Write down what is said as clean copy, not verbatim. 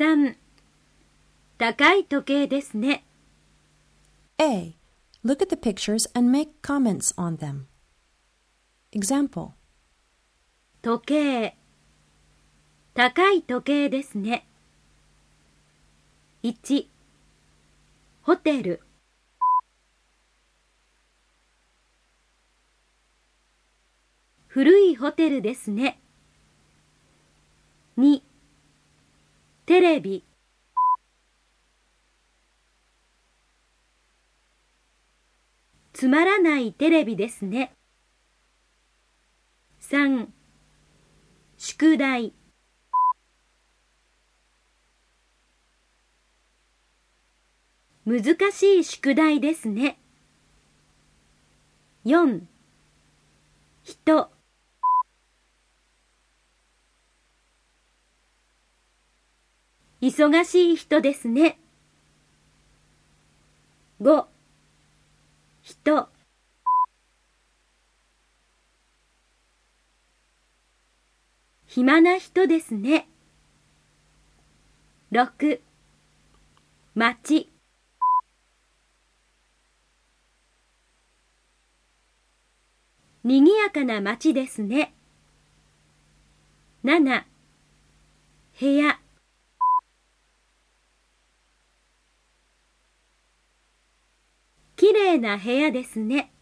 3、高い時計ですね。 A. Look at the pictures and make comments on them. Example. 時計、高い時計ですね。1、ホテル。古いホテルですね。2、テレビ。つまらないテレビですね。3、宿題。難しい宿題ですね。4、人。忙しい人ですね。5、人。暇な人ですね。6、街。にぎやかな街ですね。7、部屋。きれいな部屋ですね。